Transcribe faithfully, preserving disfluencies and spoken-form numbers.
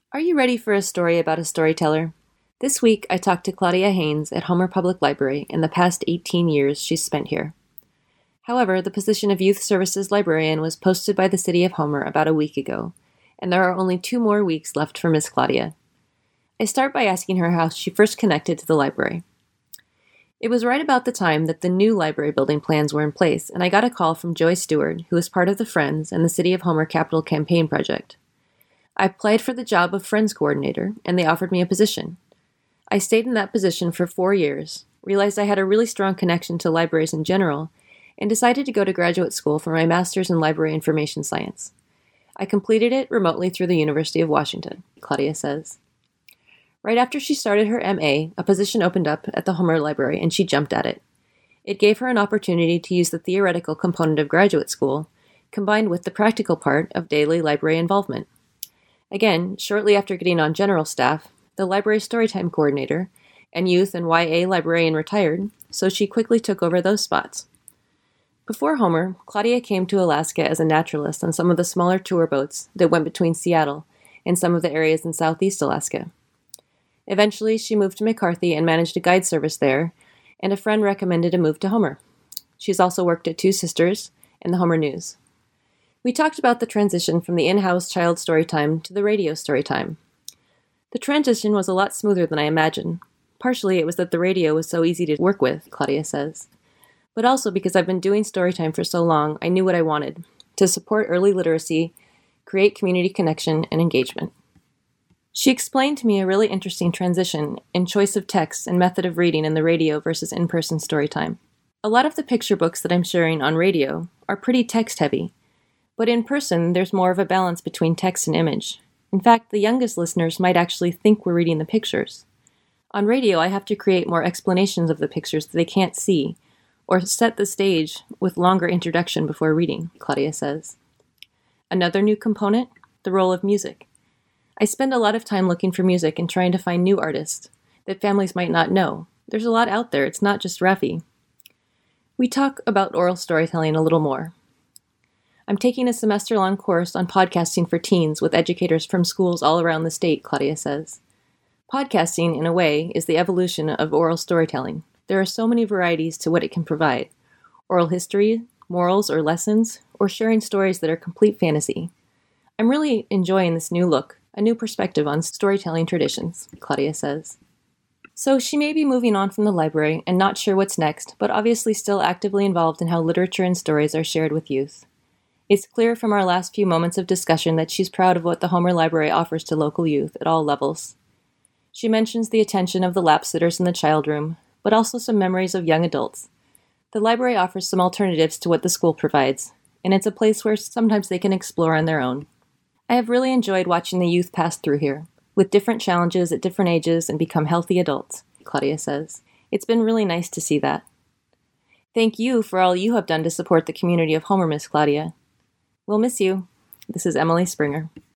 Are you ready for a story about a storyteller? This week, I talked to Claudia Haynes at Homer Public Library in the past eighteen years she's spent here. However, the position of Youth Services Librarian was posted by the City of Homer about a week ago, and there are only two more weeks left for Miss Claudia. I start by asking her how she first connected to the library. It was right about the time that the new library building plans were in place, and I got a call from Joy Stewart, who was part of the Friends and the City of Homer Capital Campaign Project. I applied for the job of Friends Coordinator, and they offered me a position. I stayed in that position for four years, realized I had a really strong connection to libraries in general, and decided to go to graduate school for my master's in Library Information Science. I completed it remotely through the University of Washington, Claudia says. Right after she started her M A, a position opened up at the Homer Library, and she jumped at it. It gave her an opportunity to use the theoretical component of graduate school, combined with the practical part of daily library involvement. Again, shortly after getting on general staff, the library storytime coordinator and youth and Y A librarian retired, so she quickly took over those spots. Before Homer, Claudia came to Alaska as a naturalist on some of the smaller tour boats that went between Seattle and some of the areas in southeast Alaska. Eventually, she moved to McCarthy and managed a guide service there, and a friend recommended a move to Homer. She's also worked at Two Sisters and the Homer News. We talked about the transition from the in-house child storytime to the radio storytime. The transition was a lot smoother than I imagined. Partially it was that the radio was so easy to work with, Claudia says. But also because I've been doing storytime for so long, I knew what I wanted: to support early literacy, create community connection and engagement. She explained to me a really interesting transition in choice of text and method of reading in the radio versus in-person storytime. A lot of the picture books that I'm sharing on radio are pretty text-heavy, but in person, there's more of a balance between text and image. In fact, the youngest listeners might actually think we're reading the pictures. On radio, I have to create more explanations of the pictures that they can't see, or set the stage with longer introduction before reading, Claudia says. Another new component, the role of music. I spend a lot of time looking for music and trying to find new artists that families might not know. There's a lot out there, it's not just Raffi. We talk about oral storytelling a little more. I'm taking a semester-long course on podcasting for teens with educators from schools all around the state, Claudia says. Podcasting, in a way, is the evolution of oral storytelling. There are so many varieties to what it can provide: oral history, morals or lessons, or sharing stories that are complete fantasy. I'm really enjoying this new look, a new perspective on storytelling traditions, Claudia says. So she may be moving on from the library and not sure what's next, but obviously still actively involved in how literature and stories are shared with youth. It's clear from our last few moments of discussion that she's proud of what the Homer Library offers to local youth at all levels. She mentions the attention of the lap sitters in the child room, but also some memories of young adults. The library offers some alternatives to what the school provides, and it's a place where sometimes they can explore on their own. I have really enjoyed watching the youth pass through here, with different challenges at different ages and become healthy adults, Claudia says. It's been really nice to see that. Thank you for all you have done to support the community of Homer, Miss Claudia. We'll miss you. This is Emily Springer.